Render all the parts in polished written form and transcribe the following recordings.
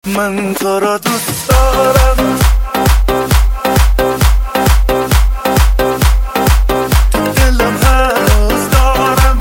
من تو را دوست دارم، تو دلم هنوز دارم.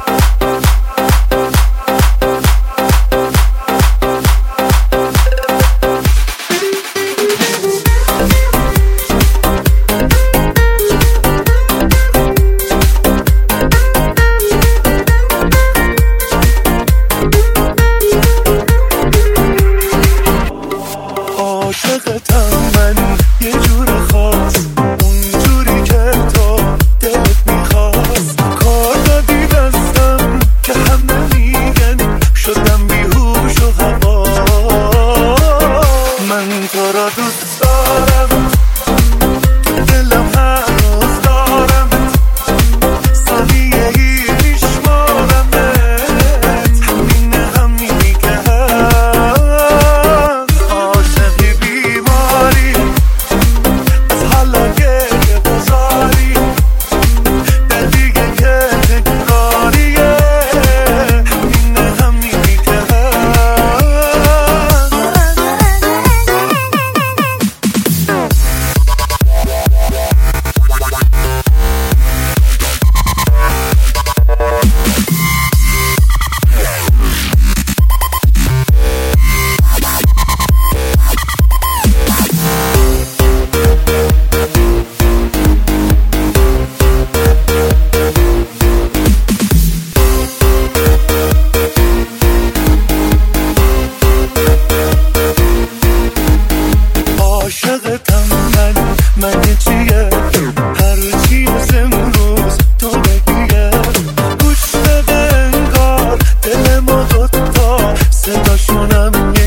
عاشقتم من یه جور خاص، اونجوری که تو دلت میخواست. کار دادی دستم که هم نمیگن، شدم بیهوش و هوا. من تو را دوست دارم، تو دلم هنوز دارم. ثانیه ای میشمارمت، همینی که هست. عاشقی بیماری از حالا گریه بزاری، در دیگه که تکراریه، همینی که هست. عاشقتم من یه چیه، هرچی از امروز تو بگیه. گوش بده انگار دل ما دوتا صداشونم